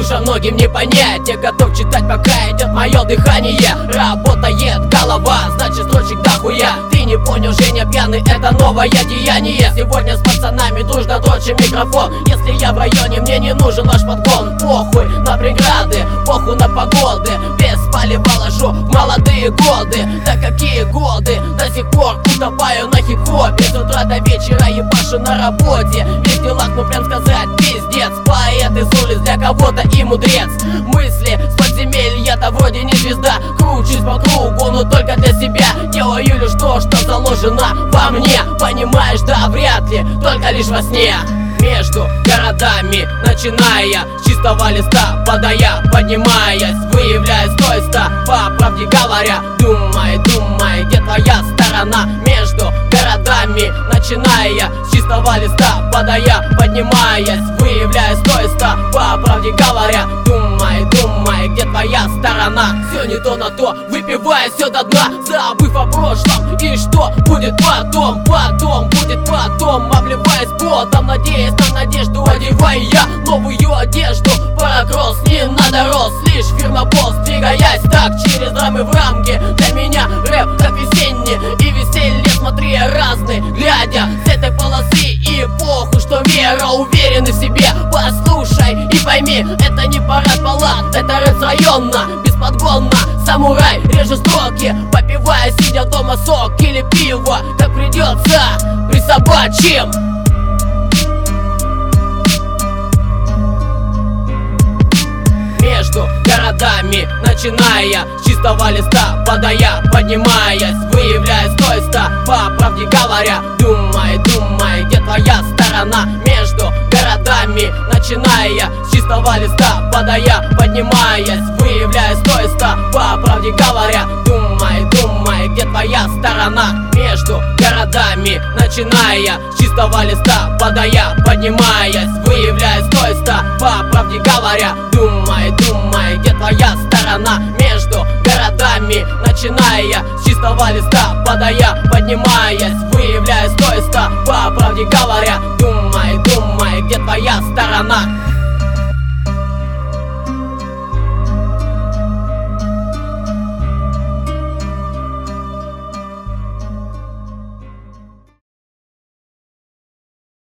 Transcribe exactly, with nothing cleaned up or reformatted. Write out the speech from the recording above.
слушай, многим не понять. Я готов читать, пока идет мое дыхание. Работает голова, значит строчек дохуя. Ты не понял, Женя пьяный, это новое деяние. Сегодня с пацанами дружно дрочим микрофон. Если я в районе, мне не нужен ваш подгон. Похуй на преграды, похуй на погоды. Без палева ложу в молодые годы. Да какие годы, до сих пор утопаю на хип-хопе. С утра до вечера ебашу на работе. Весь делах, ну прям сказать пиздец. Поэт из улиц, для кого-то и мудрец. Мысли с подземелья-то вроде не звезда. Кручусь по кругу, но только для себя. Делаю лишь то, что заложено во мне. Понимаешь, да вряд ли, только лишь во сне. Между городами, начиная с чистого листа, падая, поднимаясь, выявляясь с той ста. По правде говоря, думай, думай, где твоя сторона. Между городами, начиная с чистого листа, падая, поднимаясь, выявляясь с той ста. По правде говоря, думай, думай, где твоя сторона. Все не то на то, выпивая все до дна, забыв о прошлом. И что будет потом, потом, будет потом. Обливаясь потом, надеясь на надежду, одевая новую одежду. Пора кросс, не надо рост, лишь фирма босс. Двигаясь так через рамы в рамке, для меня рэп как весенний и веселье. Смотри, разный, глядя с этой полосы. И похуй, что вера, уверенный в себе. Послушай и пойми, это не парад баллад, это рэп районно, бесподгонно. Самурай режет строки, попивая, сидя дома сок или пиво, как придется, присобачим. Между городами, начиная с чистого листа, падая, поднимаясь, выявляясь с той ста. По правде говоря, думай, думай, где твоя сторона. Между городами, начиная с чистого листа, падая, поднимаясь, выявляясь с той ста. По правде говоря, думай, думай, где твоя сторона. Между городами, начиная с чистого листа, падая, поднимаясь, выявляясь с той ста. По правде говоря, думай, думай, где твоя сторона. Между городами, начиная с чистого листа, падая, поднимаясь, выявляясь с той ста. По правде говоря, думай, думай, где твоя сторона.